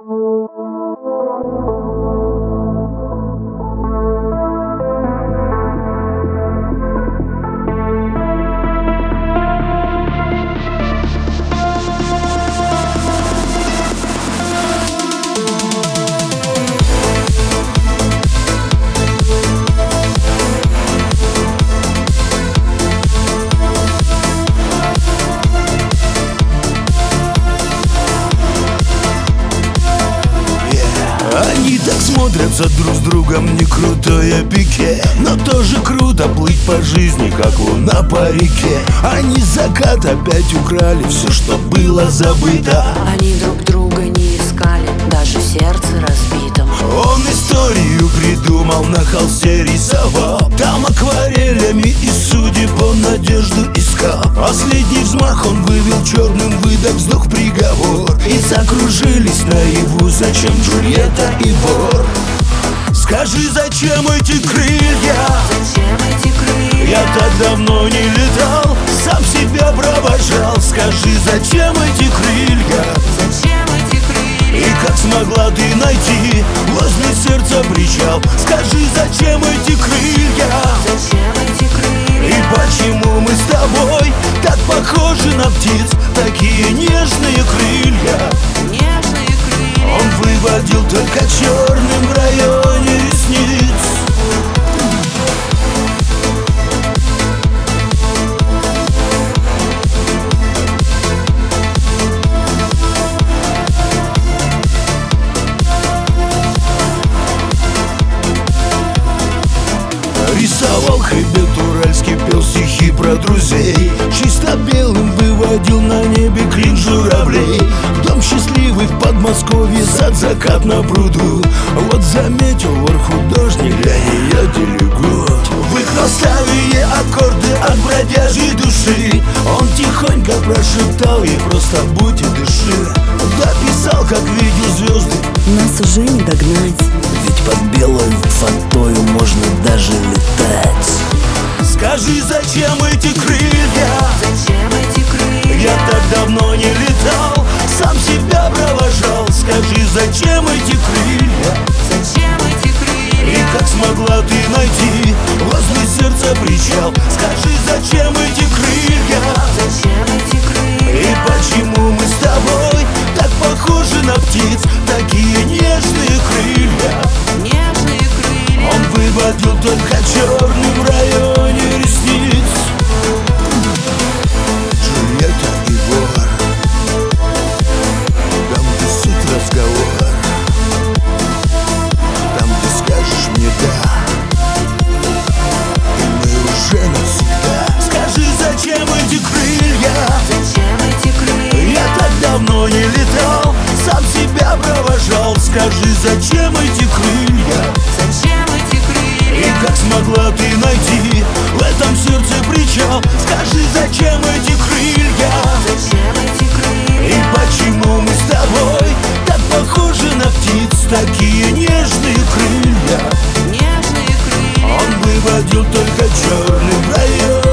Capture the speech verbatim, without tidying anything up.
Они так смотрятся друг с другом, не крутое пике, но тоже круто плыть по жизни, как луна по реке. Они закат опять украли все, что было забыто. Они друг друга не искали, даже в сердце разбитом. Он историю придумал, на холсте рисовал, там акварелями и судеб он надежду искал. Последний взмах он вывел черным выдох, вздох, приговор. И закружились наяву, зачем Джульетта и вор? Скажи, зачем эти крылья? Зачем эти крылья? Я так давно не летал, сам себя провожал. Скажи, зачем эти крылья? Зачем эти крылья? И как смогла ты найти возле сердца причал? Скажи, зачем эти крылья? Зачем эти крылья? И почему мы с тобой так похожи на птиц? Такие нежные крылья. Нежные крылья. Он выводил только черным в районе ресниц. Рисовал хребет уральский, пел стихи про друзей. Чисто белым выводил на небе клин журавлей. Дом счастливый в Подмосковье, сад, закат на пруду. Вот заметил вор художник, глянь, я делегу. В их наставие аккорды от бродяжьей души. Он тихонько прошептал ей: просто будь и дыши. Дописал, как видел звезды, Нас уже не догнать. ведь под белой фатою можно даже летать. Скажи, зачем эти крылья? Зачем эти крылья? Я так давно не летал, сам себя провожал. Скажи, зачем эти крылья? Зачем эти крылья? И как смогла ты найти возле сердца причал? Скажи, зачем эти крылья? Зачем эти крылья? И почему мы с тобой так похожи на птиц? Такие нежные крылья. Нежные крылья. Он выводил только черным в районе ресниц. Джульетта и вор, там, где суть разговор, там, где скажешь мне да, и мы уже навсегда. Скажи, зачем эти крылья? Зачем эти крылья? Я так давно не летал, сам себя провожал. Скажи, зачем эти крылья? Зачем эти крылья? И как смогла ты найти в этом сердце причал? Скажи, зачем эти крылья? Зачем эти крылья? И почему мы с тобой так похожи на птиц? Такие нежные крылья. Нежные крылья. Он выводил только черным в районе